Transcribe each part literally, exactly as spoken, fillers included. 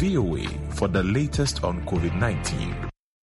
V O A for the latest on COVID nineteen.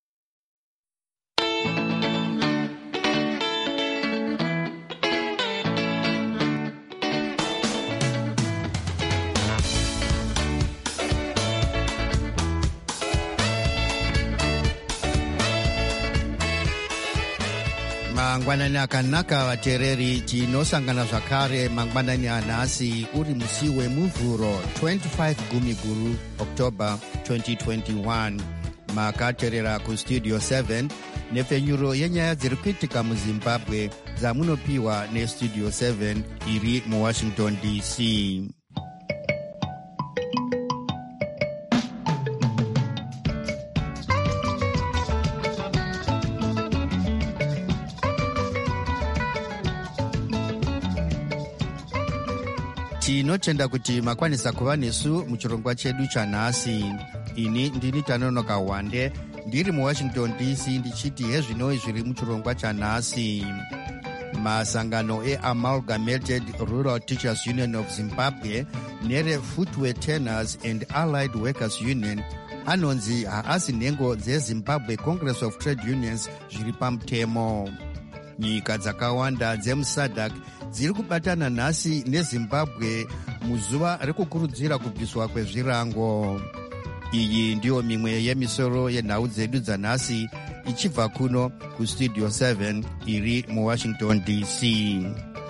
Mangwanani akanaka vateereri, tinosangana zvakare mangwanani anhasi uri musi wemuvhuro twenty-five Gumiguru October twenty twenty-one. Makateerera kustudio seven nepfenyuro yenyaya dziri kuitika muZimbabwe dzamunopiwa nestudio seven iri muWashington D C. Tinotenda kuti makwanisa kuva nesu muchirongwa chedu chanhasi. Ini ndini Tanonoka Wande ndiri muWashington D C ndichiti hezvinoi zviri muchirongwa chanhasi. Masangano eAmalgamated Rural Teachers Union of Zimbabwe nereFootwear Turners and Allied Workers Union anonzi haasi nhengo dzeZimbabwe Congress of Trade Unions zviri pamutemo. Nyika dzakawanda dzemuSADC dziri kubatana nhasi neZimbabwe muzuva rekukurudzira kubviswa kwezvirango. Iyi ndiyo mimwe yemisoro yenhau dzedu dzanhasi ichibva kuno kustudio seven iri muWashington D C.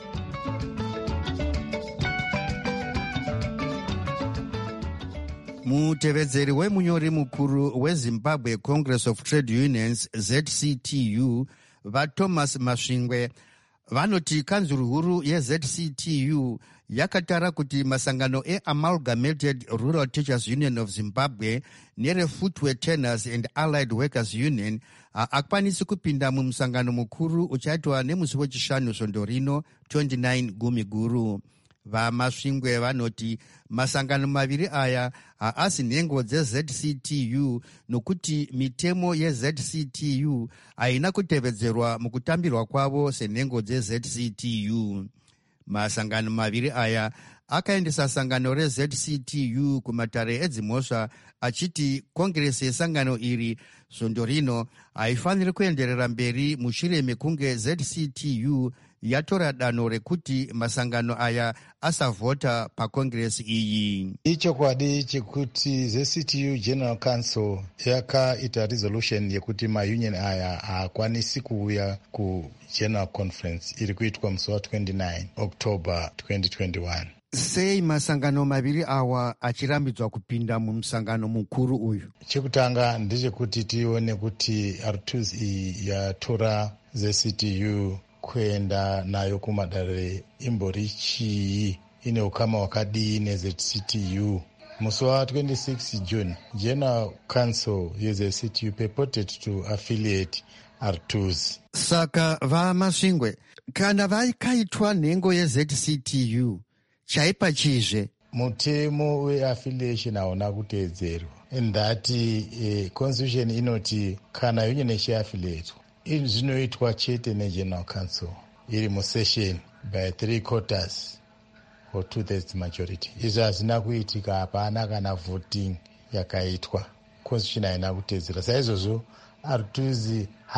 Mutevedzeri wemunyori mukuru weZimbabwe Congress of Trade Unions Z C T U vaThomas Masvingwe vanoti kanzuru huru yeZ C T U yakatara kuti masangano eAmalgamated Rural Teachers Union of Zimbabwe nereFootwear Turners and Allied Workers Union haakwanisi kupinda mumusangano mukuru uchaitwa nemusi wechishanu svondo rino twenty-nine Gumiguru. VaMasvingwe vanoti masangano maviri aya haasi nhengo dzeZ C T U nokuti mitemo yeZ C T U haina kutevedzerwa mukutambirwa kwavo senhengo dzeZ C T U. Masangano maviri aya akaendesa sangano reZ C T U kumatare edzimhosva achiti kongresi yesangano iri svondo rino haifaniri kuenderera mberi mushure mekunge Z C T U yatora danho rekuti masangano aya asavhota pakongresi iyi. Ichokwadi chekuti Z C T U General Council yakaita resolution yekuti maunion aya haakwanisi kuuya kuGeneral Conference iri kuitwa musi wa twenty-nine October twenty twenty-one. Sei masangano maviri awa achirambidzwa kupinda mumusangano mukuru uyu? Chekutanga ndechekuti tione kuti R two S iyi yatora Z C T U kuenda nayo kumadare imbori chii, ine ukama wakadii neZ C T U. Musi wa twenty-six June, General Council yeZ C T U purported to affiliate R two S. Saka vaMasvingwe, kana vaikaitwa nhengo yeZ C T U chaipa chizve? Mutemo weaffiliation hauna kuteedzerwa. In that uh, constitution inoti kana union ichiaffiliate izvi zvinoitwa chete neGeneral Council iri musession by three quarters or two thirds majority. Izvi hazvina kuitika, hapana kana voting yakaitwa, constitution haina kuteedzera. Saizvozvo R two S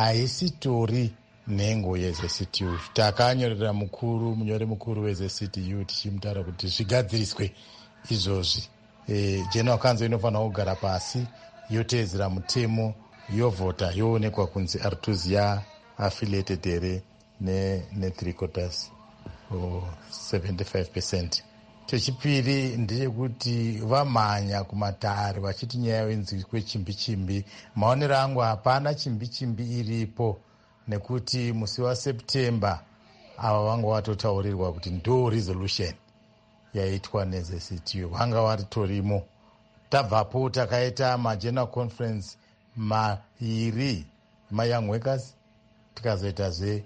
haisitori nhengo yeZ C T U. Takanyorera mukuru munyori mukuru weZ C T U tichimutaura kuti zvigadziriswe izvozvi. E, General Council inofanira kugara pasi yoteedzera mutemo, yovhota, yoonekwa kunzi R two S ya affiliated here ne, ne three quarters or seventy-five percent. Chechipiri ndechekuti vamhanya kumatare vachiti nyaya yenzikwe chimbi chimbi. Maonero angu hapana chimbi chimbi iripo, nekuti musi wa September ava vanga vatotaurirwa kuti ndo resolution yaitwa neZ C T U, vanga varitorimo. Tabvapo takaita maGeneral Conference mairi, maYoung Workers, tikazoitazve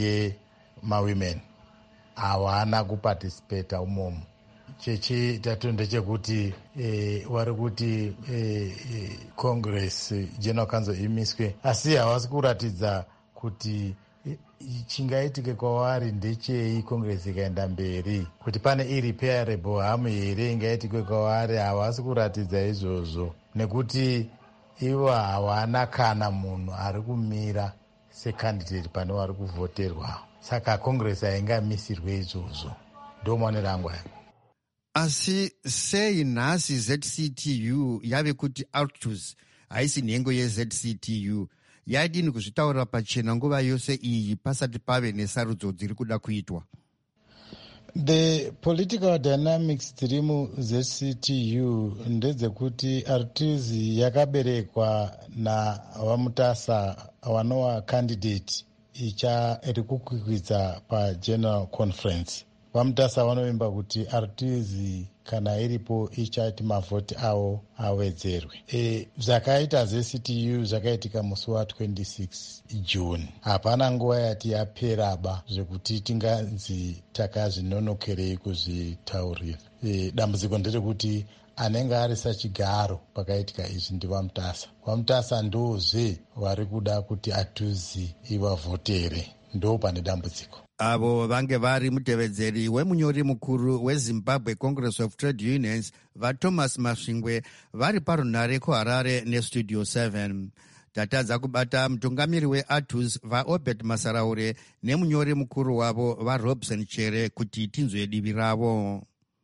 yemaWomen, havana kuparticipata umomo. Chechitatu ndechekuti eh, vari kuti eh, eh, Congress General Council imiswe, asi havasi kuratidza kuti chingaitike kwavari ndechei congress ikaenda mberi, kuti pane irreparable harm here ingaitike kwavari. Havasi kuratidza izvozvo nekuti ivo hawana kana munhu ari kumira secandidate pane vari kuvhoterwa, saka congress haingamisirwe izvozvo. ndo maonero angu aya. Asi sei nhasi Z C T U yave kuti Altus haisi nhengo ye-Z C T U? Yadini kuzvitaura pachena nguva yose iyi pasati pave nesarudzo dziri kuda kuitwa? The political dynamics dziri mu-Z C T U ndedzekuti Altus yakaberekwa navamutasa vanova candidate icha iri kukwikwidza pageneral conference. Vamutasa vanovimba kuti Altus kana iripo ichati mavhoti avo awedzerwe. E, zvakaita Z C T U zvakaitika musi wa twenty-six June. Hapana nguva yati yaperaba zvekuti tinganzi takazvinonokerei kuzvitaurira. E, dambudziko nderekuti anenge ari sachigaro pakaitika izvi ndivamutasa. Vamutasa ndozve vari kuda kuti Altus ivavhotere. Ndo pane dambudziko. Avo vange vari mutevedzeri wemunyori mukuru weZimbabwe Congress of Trade Unions vaThomas Masvingwe vari parunhare kuHarare neStudio seven. Tatadza kubata mutungamiri weAltus vaObed Masaraure nemunyori mukuru wavo vaRobson Chere kuti tinzwe divi ravo.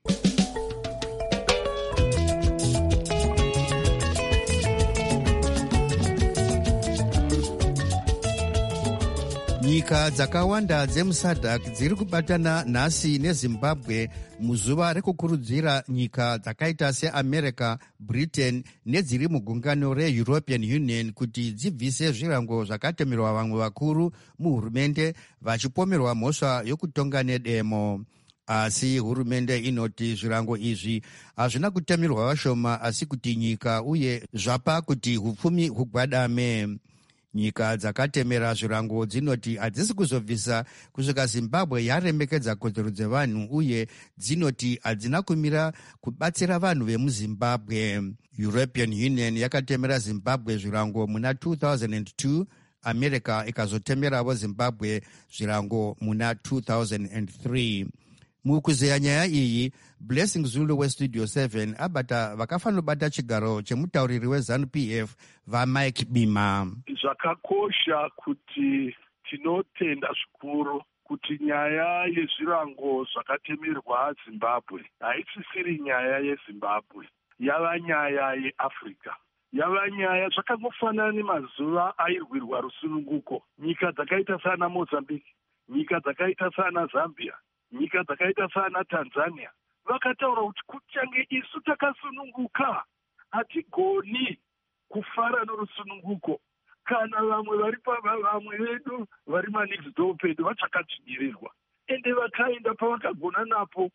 Nyika dzakawanda dzemusadhak dziri kubatana nhasi neZimbabwe muzuva rekukurudzira nyika dzakaita seAmerica, Britain nedziri mugungano reEuropean Union kuti dzibvise zvirango zvakatemerwa vamwe vakuru muhurumende vachipomerwa mhosva yokutonga nedemo. Asi hurumende inoti zvirango izvi hazvina kutemerwa vashoma asi kuti nyika uye zvapa kuti hupfumi hugwadame. Nyika dzakatemera zvirango dzinoti hadzisi kuzobvisa kusvika Zimbabwe yaremekedza kodzero dzevanhu uye dzinoti hadzina kumira kubatsira vanhu vemuZimbabwe. European Union yakatemera Zimbabwe zvirango muna two thousand two, America ikazotemeravo Zimbabwe zvirango muna two thousand three. Mukuzeya nyaya iyi, Blessing Zulu weStudio seven abata vakafanobata chigaro chemutauriri weZANU P F vaMike Bima. Zvakakosha kuti tinotenda zvikuru kuti nyaya yezvirango zvakatemerwa Zimbabwe haisisiri nyaya yeZimbabwe, yava nyaya yeAfrica. Yava nyaya zvakangofanana nemazuva airwirwa rusununguko. Nyika dzakaita sana Mozambique, nyika dzakaita sana Zambia, nyika dzakaita sana Tanzania vakataura kuti kuchange isu takasununguka hatigoni kufara norusununguko kana vamwe vari vamwe vedu vari manext door pedu vachakadzvinyirirwa, ende vakaenda pavakagona napo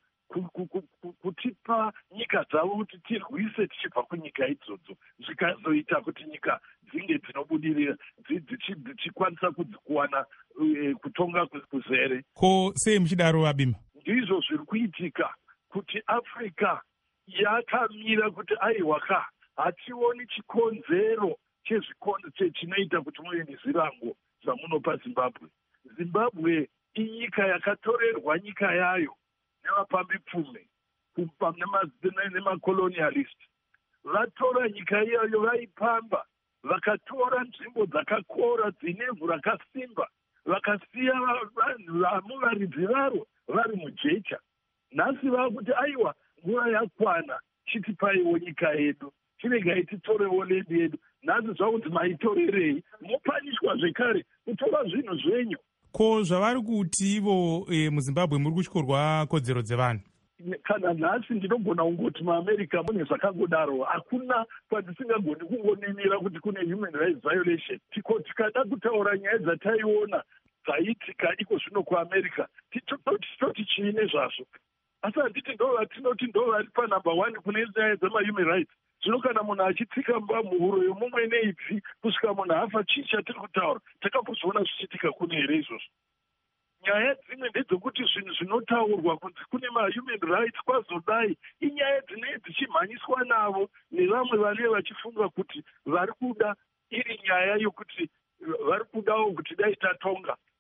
kutipa nyika dzavo kuti tirwise tichibva kunyika idzodzo, zvikazoita kuti nyika dzinge dzinobudirira dzichikwanisa kudzikuwana kutonga kuzere. Ko sei muchidaro Abima? Ndizvo zviri kuitika kuti Africa yakamira kuti aiwaka hationi chikonzero chezvikonzo chinoita kuti muve nezvirango zvamunopa Zimbabwe. Zimbabwe inyika yakatorerwa nyika yayo nevapambi pfume nemacolonialist. Vatora nyika iyoyo vaipamba, vakatora nzvimbo dzakakora dzinevhu rakasimba, vakasiya vamuvaridzi varo vari mujecha. Nhasi vakuti aiwa nguva yakwana chitipaiwo nyika yedu, chiregai titorewo ledu yedu. Nhasi zvakuti maitorerei, mopanishwa zvekare kutora zvinhu zvenyu. Ko zvavari kuti ivo e, muZimbabwe muri kutyorwa kodzero dzevanhu? Kana nhasi ndinogona kungoti muAmerica mune zvakangodaro, hakuna kwandisingagoni kungoninira kuti kune human rights violation. Tiko tikada kutaura nyaya dzataiona dzaitika iko zvino kuAmerica titoti chiine zvazvo, asi handiti ndo vatinoti ndo vari panumber one kune nyaya dzemahuman rights. Zvino kana munhu achitsika muhuro yomumwe neibvi kusvika munhu afa, chii chatiri kutaura? Takambozviona zvichiitika kune here izvozvo? Nyaya dzimwe ndedzokuti zvinhu zvinotaurwa kunzi kune mahuman rights kwazodai inyaya dzinenge dzichimhanyiswa navo nevamwe vanenge vachifunga kuti vari kuda iri nyaya yokuti vari kudawo kuti dai tatonga.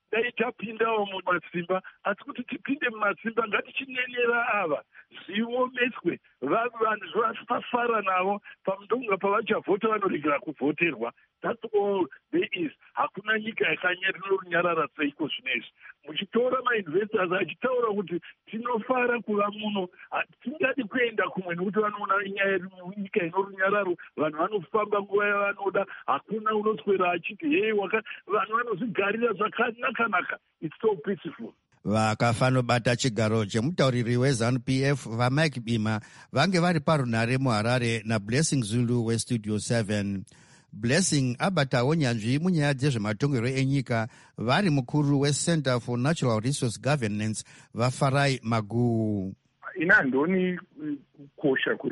dai tapindawo mumasimba, asi kuti tipinde mumasimba ngatichinenera ava zviomeswe vanhu vafara navo pamutonga pavachavhota vanoregera kuvhoterwa. That's all there is. Hakuna nyika yakanyarara seiko zvinezvi. Muchitora mainvestors achitaura kuti tinofara kuva muno, tingadi kuenda kumwe nekuti vanoona nyika ino runyararo, vanhu vanofamba nguva yavanoda, hakuna unoswera achiti hei vanhu vanozvigarira zvakanaka-naka. It's so peaceful. Vakafanobata chigaro chemutauriri weZANU P F vaMike Bima vange vari parunhare muHarare naBlessing Zulu weStudio seven. Blessing abatawo nyanzvi munyaya dzezvematongerwo enyika vari mukuru weCenter for Natural Resource Governance vaFarai Maguwu. Ina handoni kukosha kuri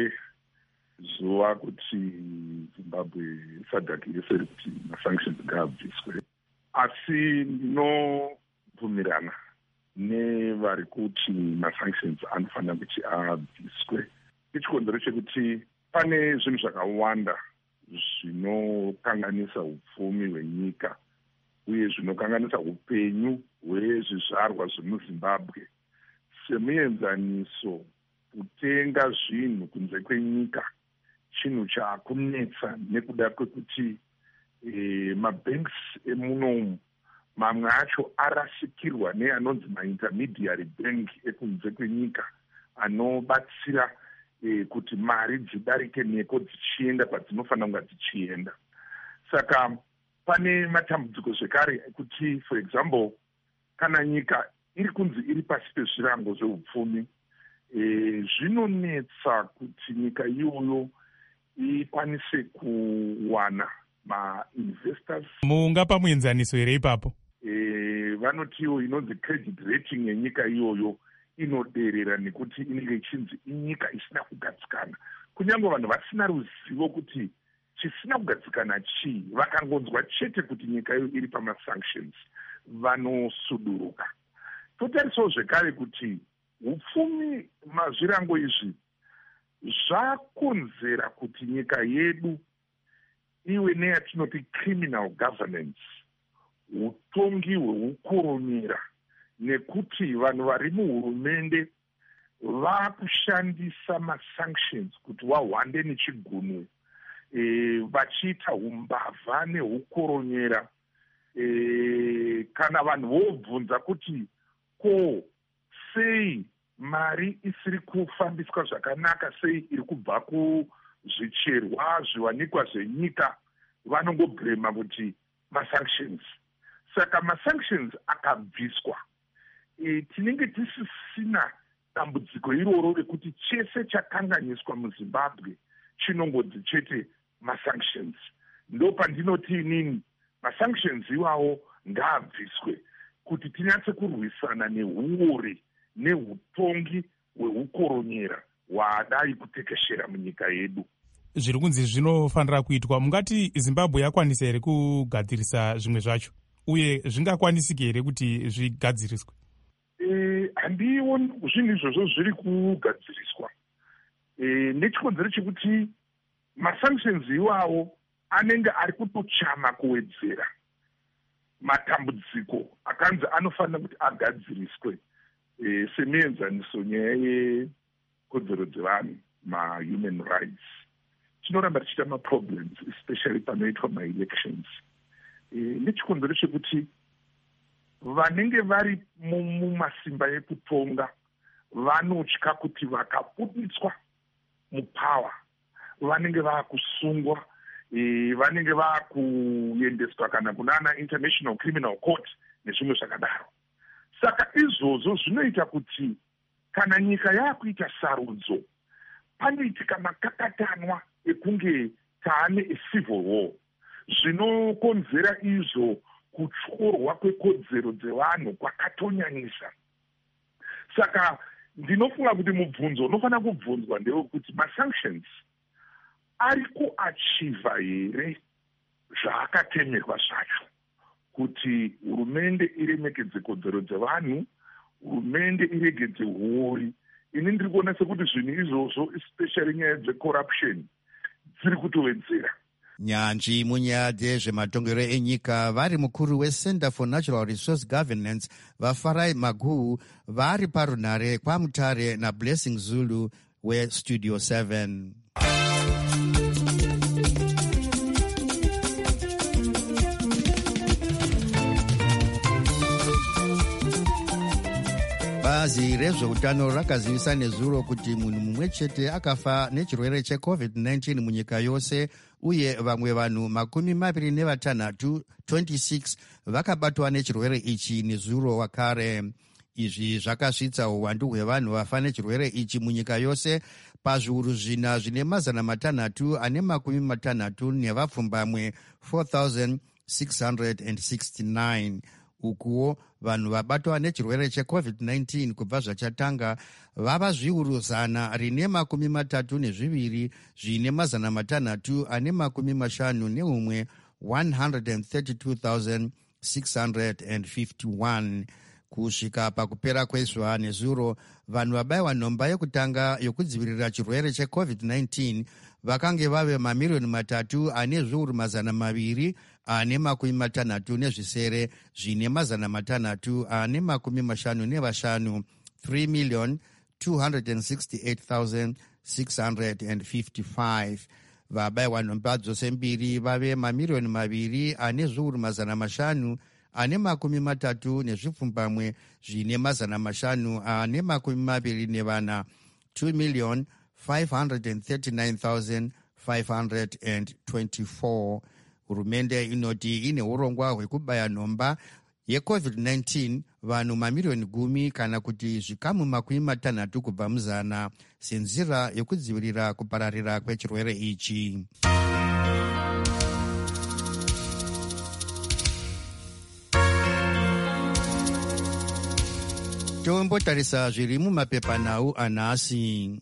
kwezuva kuti Zimbabwe isadhakiriseri kuti masanctions ngaabviswe, asi ndinobvumirana nevari kuti masanctions anofanira kuti abviswe. Ichikonzero chekuti pane zvinhu zvakawanda zvinokanganisa upfumi hwenyika uye zvinokanganisa upenyu hwezvizvarwa zvemuZimbabwe. Semuenzaniso, kutenga zvinhu kunze kwenyika chinhu chakunetsa nekuda kwekuti e, mabanks emunomu mamwe acho arasikirwa neanonzi maintermediary bank ekunze kwenyika anobatsira e, kuti mari dzidarike neko dzichienda kwadzinofanira kunga dzichienda. Saka pane matambudziko zvekare kuti, for example, kana nyika iri kunzi iri pasi pezvirango zveupfumi, e, zvinonetsa kuti nyika iyoyo ikwanise kuwana ma-investors. Mungapa muenzaniso here ipapo? E, vanotiwo inonzi credit rating yenyika iyoyo inoderera nekuti inenge ichinzi inyika isina kugadzikana. Kunyange vanhu vasina ruzivo kuti chisina kugadzikana chii, vakangonzwa chete kuti nyika iyo iri pamasanctions, vanosuduruka. Totarisawo zvekare kuti upfumi mazvirango izvi zvakonzera kuti nyika yedu iwe neyatinoti criminal governance, utongi hweukoronyera, nekuti vanhu vari muhurumende vakushandisa masanctions kuti wahwande nechigunwe, e, vachiita umbavha neukoronyera. E, kana vanhu vobvunza kuti ko sei mari isiri kufambiswa zvakanaka, sei iri kubva kuzvicherwa zviwanikwa zvenyika, vanongobhurema kuti masanctions. Saka masanctions akabviswa, e, tinenge tisisina dambudziko iroro rekuti chese chakanganiswa muZimbabwe chinongodzi chete masanctions. Ndo pandinoti inini masanctions iwawo ngaabviswe kuti tinyatse kurwisana neuori neutongi hweukoronyera hwadai kutekeshera munyika yedu. Zviri kunzi zvinofanira kuitwa. Mungati Zimbabwe yakwanisa here kugadzirisa zvimwe zvacho, uye zvingakwanisike here kuti zvigadziriswe? E, handioni zvinhu izvozvo zviri kugadziriswa. E, nechikonzero chekuti masanctions iwawo anenge ari kutochama kuwedzera matambudziko akanzi anofanira kuti agadziriswe, e, semuenzaniso nyaya yekodzero dzevanhu, ma-human rights. Tinoramba tichiita ma-problems, especially panoitwa ma-elections. E, nechikonzero chekuti vanenge vari mumasimba ekutonga vanotya kuti vakabuditswa mupower vanenge vaakusungwa, e, vanenge vaakuendeswa kana kunana International Criminal Court nezvimwe zvakadaro. Saka izvozvo zvinoita kuti kana nyika yaakuita sarudzo, panoitika makakatanwa ekunge taane a-civil war, zvinokonzera izvo kutyorwa kwekodzero dzevanhu kwakatonyanyisa. Saka ndinofunga kuti mubvunzo unofanira kubvunzwa ndewekuti masanctions ari kuachiva here zvaakatemerwa zvacho, kuti hurumende iremekedze kodzero dzevanhu, hurumende iregedze huori. Ini ndiri kuona sekuti zvinhu izvozvo, especially nyaya dzecorruption, dziri kutowedzera. nyanzvi munyaya dzezvematongero enyika vari mukuru wecenter for natural resource governance vafarai maguhu vari parunhare kwamutare nablessing zulu westudio seven. bazi rezveutano rakazivisa nezuro kuti munhu mumwe chete akafa nechirwere checovid nineteen munyika yose uye vamwe vanhu makumi maviri nevatanhatu twenty-six vakabatwa nechirwere ichi nezuro wakare. Izvi zvakasvitsa uwandu hwevanhu vafa nechirwere ichi munyika yose pazviuru zvina zvine mazana matanhatu ane makumi matanhatu nevapfumbamwe four thousand six hundred sixty-nine. Ukuwo vanhu vabatwa nechirwere checovid nineteen kubva zvachatanga vava zviuru zana rine makumi matatu nezviviri zvine mazana matanhatu ane makumi mashanu neumwe one hundred thirty-two thousand six hundred fifty-one. Kusvika pakupera kwezuva nezuro vanhu vabayiwa nhomba yekutanga yokudzivirira chirwere checovid nineteen vakange vave mamiriyoni matatu ane zviuru mazana maviri ane makumi matanhatu nezvisere zvine mazana matanhatu ane makumi mashanu nevashanu three million two hundred sixty-eight thousand six hundred fifty-five. Vabayiwa nhomba dzose mbiri vave mamiriyoni maviri ane zviuru mazana mashanu ane makumi matatu nezvipfumbamwe zvine mazana mashanu ane makumi maviri nevana two million five hundred thirty-nine thousand five hundred twenty-four. Hurumende inoti ine urongwa hwekubaya nhomba yecovid nineteen vanhu mamiriyoni gumi kana kuti zvikamu makumi matanhatu kubva muzana senzira yokudzivirira kupararira kwechirwere ichi. Tombotarisa zviri mumapepanhau anhasi.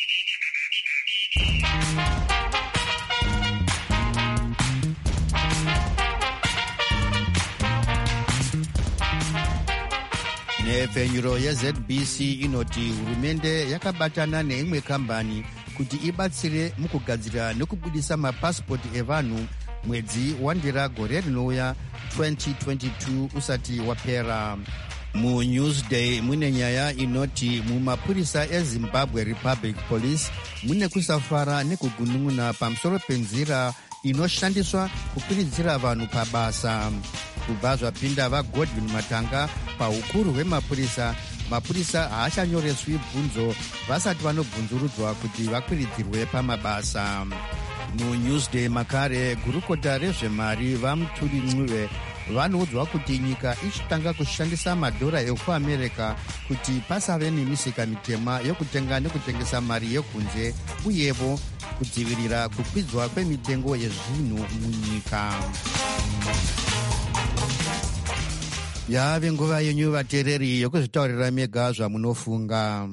Nepfenyuro yeZ B C inoti hurumende yakabatana neimwe kambani kuti ibatsire mukugadzira nekubudisa mapasipoti evanhu mwedzi wandira gore rinouya twenty twenty-two usati wapera. MuNewsday mune nyaya inoti mumapurisa eZimbabwe Republic Police mune kusafara nekugunun'una pamusoro penzira inoshandiswa kukwiridzira vanhu pabasa. Kubva zvapinda vaGodwin Matanga paukuru hwemapurisa, mapurisa haachanyoreswi bvunzo vasati vanobvunzurudzwa kuti vakwiridzirwe pamabasa. MuNewsday makare gurukota rezvemari vaMuturi Ncube vanoudzwa kuti nyika ichitanga kushandisa madhora ekuamerica kuti pasave nemisika mitema yokutenga nekutengesa mari yekunze uyevo kudzivirira kukwidzwa kwemitengo yezvinhu munyika. Yave nguva yenyu vateereri yokuzvitaurira mega zvamunofunga.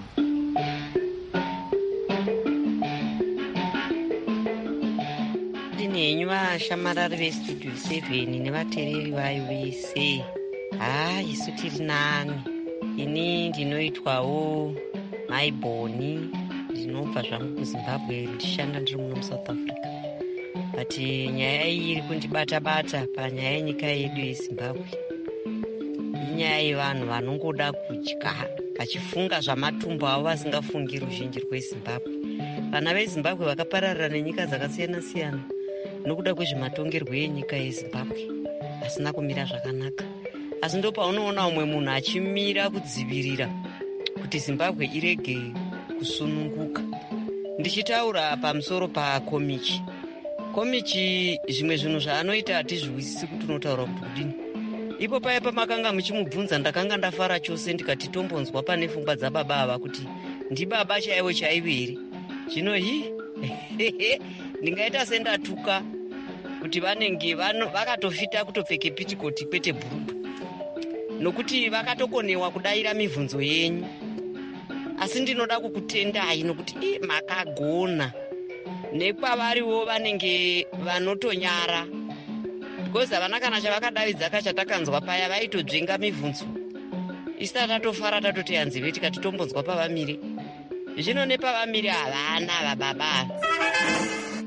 Ndinenyu vashamarari vestudio seven nevateereri vayo vese. Ha, isu tiri nani. Ini ndinoitwawo maibhoni, ndinobva zvangu kuZimbabwe, ndichishanda ndiri muno muSouth Africa. But nyaya iyi iri kundibata-bata panyaya yenyika yedu yeZimbabwe. Inyaya yevanhu vanongoda kudya, vachifunga zvamatumbu avo vasingafungi ruzhinji rweZimbabwe. Vana veZimbabwe vakapararira nenyika dzakasiyana-siyana nokuda kwezvematongerwo enyika yeZimbabwe asina kumira zvakanaka. Asi ndo paunoona umwe munhu achimira kudzivirira kuti Zimbabwe irege kusununguka. Ndichitaura pamusoro pakomichi. Komichi zvimwe zvinhu zvaanoita hatizviwisisi kuti unotaura kuti kudini. Ipo paya pamakanga muchimubvunza ndakanga ndafara chose ndikati tombonzwa pane pfungwa dzababa ava kuti ndibaba chaiwo chaiwo here. Zvino hi ndingaita sendatuka kuti vanenge vakatofita kutopfeke pitikoti kwete bhurugwa nokuti vakatokonewa kudayira mibvunzo yenyu. Asi ndinoda kukutendai nokuti i makagona nekwavariwo vanenge vanotonyara because havana kana chavakadavidzaka chatakanzwa paya vaitodzvenga mibvunzo. Isita tatofara tatoti hanzi veti katitombonzwa pavamire. Zvino nepavamire havana vababa.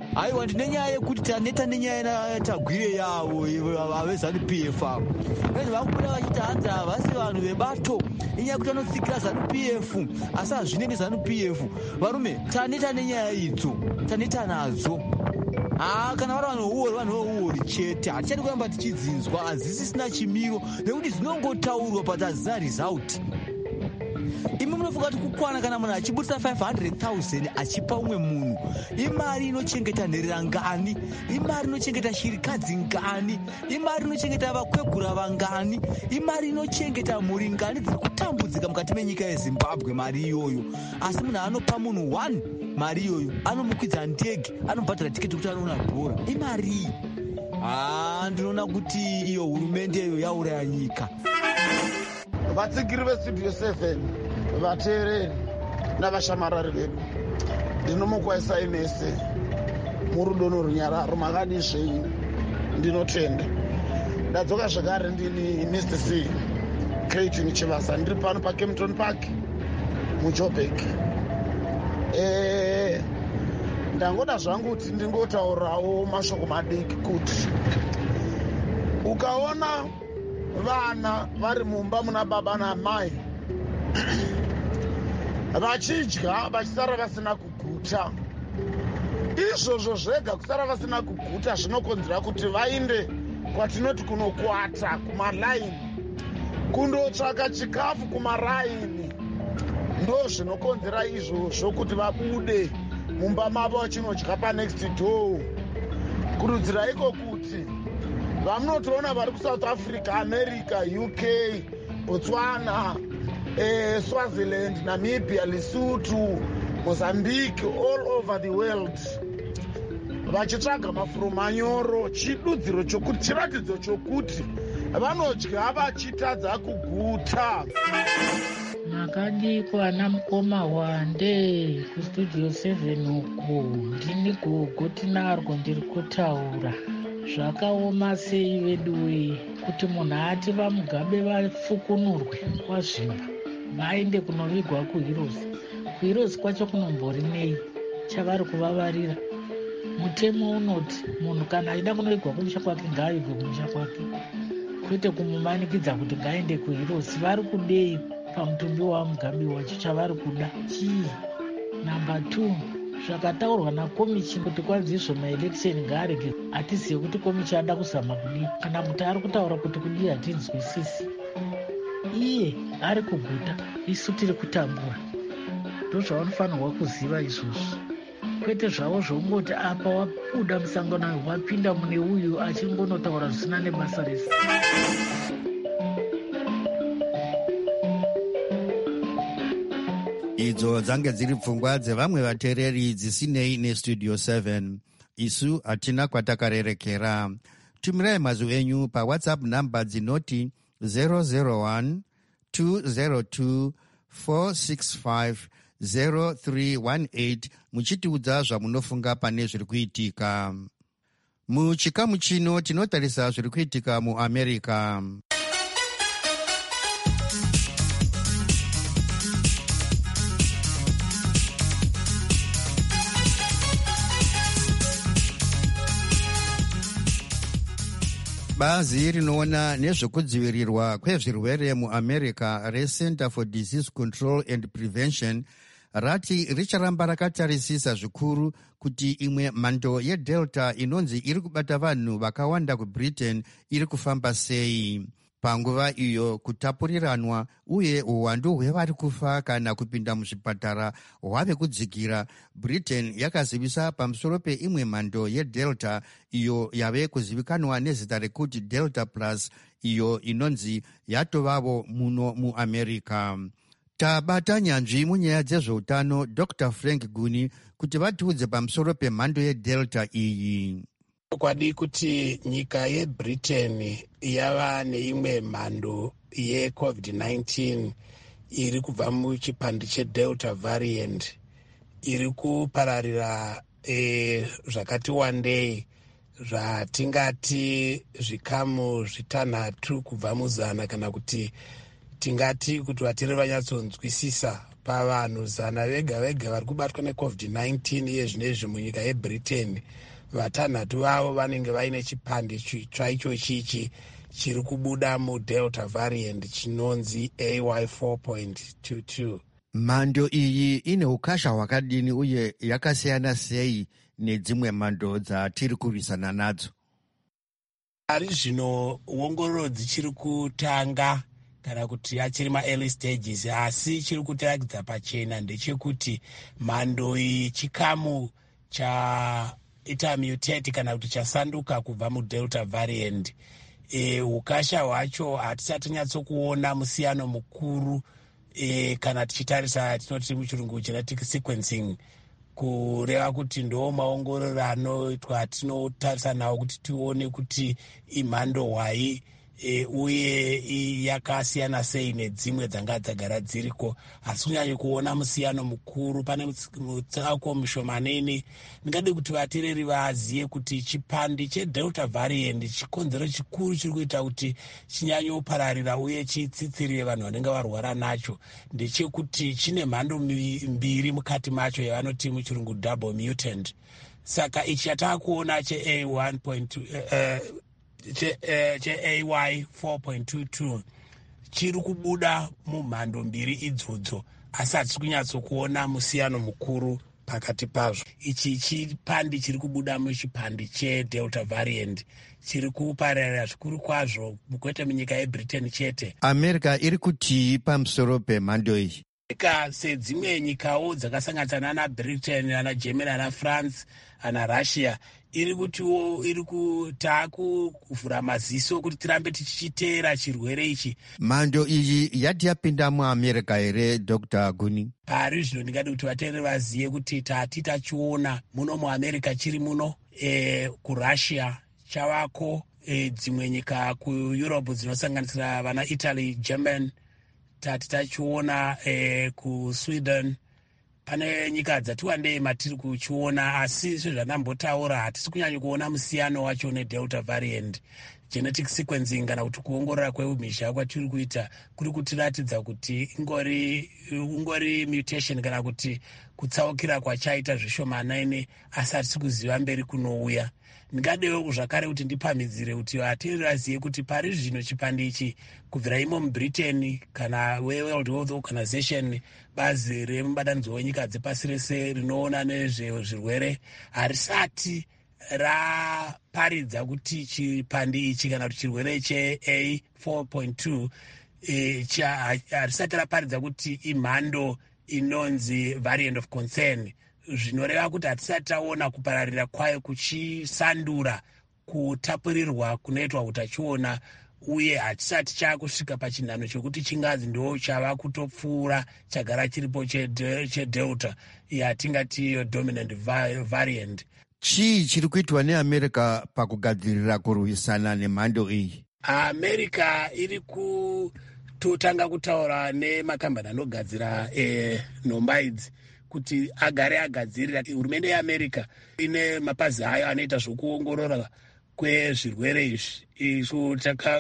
aiwa ndine nyaya yekuti taneta nenyaya yatagwire yavo vezanu p f avo vezvo vakubuda vachiti hanzi havasi vanhu vebato inyaya yekuti vanotsikira zanu p f asi hazvine nezanu p f. varume taneta nenyaya idzo, taneta nadzo. Ah, kana vari vanhu vouori vanhu vouori chete, hatichadi kuramba tichidzinzwa, hazisisina chimiro nekuti dzinongotaurwa but hazina result. Imi munofunga kuti kukwana kana munhu achibudisa five hundred thousand achipa umwe munhu, imari inochengeta nherera ngani? Imari inochengeta shirikadzi ngani? Imari inochengeta vakwegura vangani? Imari inochengeta mhuri ngani dziri kutambudzika mukati menyika yeZimbabwe mari iyoyo? Asi munhu anopa munhu one mari iyoyo, anomukwidza ndege, anobhadhara tiketi kuti anoona bhora. Imari iyi. Ah, ndinoona kuti iyo hurumende iyo yauraya nyika. Vatsigiri vestudio seven, vateereri navashamarari vedu, ndinomukwayisai mese murudo norunyararo. Makadi zvenyu, ndinotenda. Ndadzoka zvakare ndini Mister C Clayton Chivasa, ndiri pano paKempton Park muJoburg. Eh, ndangoda zvangu kuti ndingotaurawo mashoko madiki kuti ukaona vana vari mumba muna baba namai vachidya vachisara vasina kuguta, izvozvo zvega kusara vasina kuguta zvinokonzera kuti vainde kwatinoti kunokwata kumalaini, kundotsvaka chikafu kumaraini. Ndo zvinokonzera izvozvo kuti vabude mumba mavo vachinodya panext door. Kurudzira iko kuti vamunotoona vari kuSouth Africa, America, U K, Botswana, eh, Swaziland, Namibia, Lesotho, Mozambique, all over the world, vachitsvaga mafuro manyoro, chidudziro chokuti, chiratidzo chokuti vanodya vachitadza kuguta. Makadiko ana mukoma wande kustudio seven uko, ndini gogo tinarwo ndiri kutaura. Zvakaoma sei veduwe kuti munhu ati vamugabe vafukunurwe kwazvimba vaende kunovigwa kuHeroes. kuHeroes kwacho kunombori nei chavari kuvavarira? Mutemo unoti munhu kana aida kunovigwa kumusha kwake ngaavigwe kumusha kwake, kwete kumumanikidza kuti ngaende kuHeroes. Vari kudei pamutumbi wamugabe wacho? chavari kuda chii? Namba two, zvakataurwa nakomichi kuti kwanzi izvo maelection ngaarege, hatizive kuti komichi ada kuzama kudii, kana kuti ari kutaura kuti kudii hatinzwisisi. Iye ari kuguta, isu tiri kutambura. Ndo zvavanofanirwa kuziva izvozvo, kwete zvavo zvongoti apa wabuda musangano wapinda mune uyu achingonotaura zvisina nebasa rese. Idzo dzange dziri pfungwa dzevamwe vateereri dzisinei nestudio seven. Isu hatina kwatakarerekera. Tumirai mazwi enyu paWhatsApp namba dzinoti zero zero one two zero two four six five zero three one eight muchitiudza zvamunofunga pane zviri kuitika. Muchikamu chino tinotarisa zviri kuitika muAmerica. Bazi rinoona nezvekudzivirirwa kwezvirwere muAmerica reCenter for Disease Control and Prevention rati richaramba rakatarisisa zvikuru kuti imwe mhando yeDelta inonzi iri kubata vanhu vakawanda kuBritain iri kufamba sei. Panguva iyo kutapuriranwa uye uwandu hwevari kufa kana kupinda muzvipatara hwave kudzikira, Britain yakazivisa pamusoro peimwe mhando yeDelta iyo yave kuzivikanwa nezita rekuti Delta Plus, iyo inonzi yatovavo muno muAmerica. Tabata nyanzvi munyaya dzezveutano Doctor Frank Guni kuti vatiudze pamusoro pemhando yeDelta iyi. Kwadi kuti nyika yeBritain yava neimwe mhando yeCovid nineteen iri kubva muchipandi cheDelta variant iri kupararira e, zvakati wandei, zvatingati zvikamu zvitanhatu kubva muzana, kana kuti tingati kuti vatiri vanyatsonzwisisa pavanhu zana vega vega vari kubatwa necovid nineteen iye zvinezvi munyika yebritain, vatanhatu vavo vanenge vaine chipande chitsva icho chichi chiri kubuda mudelta variant chinonzi A Y four point two two. mhando iyi ine ukasha hwakadini uye yakasiyana sei nedzimwe mhando dzatiri kurwisana nadzo? ari zvino ongororo dzichiri kutanga kana kuti achiri ma-early stages, asi chiri kutirakidza pachena ndechekuti mhando iyi chikamu chaita mutate kana kuti chasanduka kubva mudelta variant. E, ukasha hwacho hatisati nyatsokuona musiyano mukuru e, kana tichitarisa tinoti muchirungu genetic sequencing, kureva kuti ndo maongororo anoitwa atinotarisa nawo kuti tione kuti imhando hwai e, uye yakasiyana sei nedzimwe dzanga dzagara dziriko, asi kunyanyo kuona musiyano mukuru. Pane mutsauko mushomanene. Ndingade kuti vateereri vazive kuti chipandi chedelta variant chikonzero chikuru chiri kuita kuti chinyanyopararira uye chitsitsirire vanhu vanenge varwara nacho ndechekuti chine mhando mbiri mukati macho yavanoti muchirungu double mutant. Saka ichi chataakuona che A one point two uh, che, uh, che A Y four point two two chiri kubuda mumhando mbiri idzodzo, asi hatisi kunyatsokuona musiyano mukuru pakati pazvo. Ichi chipandi chiri kubuda muchipandi chedelta variant chiri kupararira zvikuru kwazvo, kwete munyika yebritain chete. America iri kuti pamusoro pemhando iyi? Ka sedzimwe nyikawo dzakasanganisana na Britain, ana Germany, ana France, ana Russia, iri kutiwo iri kutaku kuvhura maziso kuti tirambe tichichiteera chirwere ichi. Mhando iyi yati yapinda muAmerica here, Doctor Guni? Pari zvino ndingade kuti vateereri vazive kuti tati tachiona muno muAmerica chiri muno, e, kuRussia chavako, e, dzimwe nyika kuEurope dzinosanganisira vana Italy, German, tati tachiona e, kuSweden. Pane nyika dzati wandei matiri kuchiona, asi sezvandambotaura hatisi kunyanya kuona musiyano wacho nedelta variant. Genetic sequencing kana kuti kuongorora kweumhizha kwatiri kuita kuri kutiratidza kuti ingori ungori mutation kana kuti kutsaukira kwachaita zvishomanene, asi hatisi kuziva mberi kunouya. Ndingadewo zvakare kuti ndipamhidzire kuti vateereri vazive kuti pari zvino chipandi ichi kubvira imo mubritain kana weworld health organization, bazi remubatanidzwa wenyika dzepasi rese rinoona nezvezvirwere, harisati raparidza kuti chipandi ichi kana kuti chirwere che A four point two e, harisati raparidza kuti imhando inonzi variant of concern, zvinoreva kuti hatisati taona kupararira kwayo kuchisandura kutapurirwa kunoitwa utachiona, uye hatisati chaakusvika pachinhano chokuti chingazi ndo chava kutopfuura chagara chiripo chedelta yatingati dominant variant. Chii chiri kuitwa neAmerica pakugadzirira kurwisana nemhando iyi? America iri kutotanga kutaura nemakambani anogadzira e, nhomba idzi kuti agare agadzirira. Hurumende yeAmerica ine mapazi ayo anoita zvokuongorora kwezvirwere izvi, izvo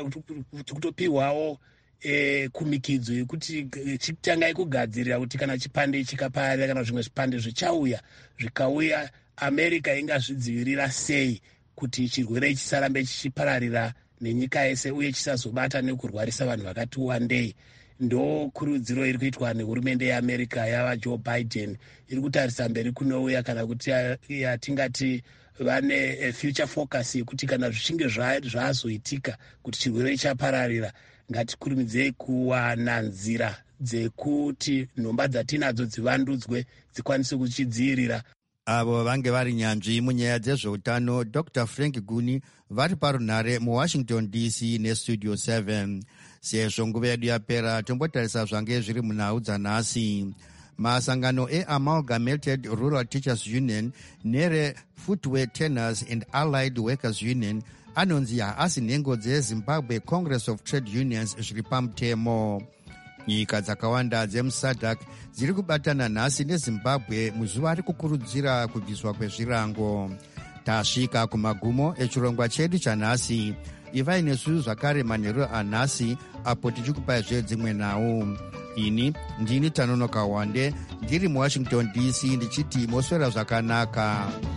tikutopiwawo e, kumikidzo yekuti chitangai kugadzirira kuti kana chipande chikapararira kana zvimwe zvipande zvichauya zvikauya, America ingazvidzivirira sei kuti chirwere chisarambe chichipararira nenyika yese uye chisazobata nekurwarisa vanhu vakati wandei. Ndo kurudziro iri kuitwa nehurumende yeAmerica yava Joe Biden, iri kutarisa mberi kunouya kana kuti yatingati vane future focus yekuti kana zvichinge zvazoitika kuti chirwere chapararira, ngatikurumidzei kuwana nzira dzekuti nhomba dzatinadzo dzivandudzwe dzikwanise kuchidzivirira. Avo vange vari nyanzvi munyaya dzezveutano, Doctor Frank Guni, vari parunhare muWashington D C nestudio seven. Sezvo nguva yedu yapera, tombotarisa zvange zviri munhau dzanhasi. Masangano e-Amalgamated Rural Teachers Union nere Footwear Tanners and Allied Workers Union anonzi haasi nhengo dzeZimbabwe Congress of Trade Unions zviri pamutemo. Nyika dzakawanda dzemusadhak dziri kubatana nhasi neZimbabwe muzuva rekukurudzira kubviswa kwezvirango. Tasvika kumagumo echirongwa chedu chanhasi. Ivai nesu zvakare manheru anhasi apo tichikupai dzimwe nhau. ini ndini Tanonoka Wande ndiri muwashington D C ndichiti moswera zvakanaka.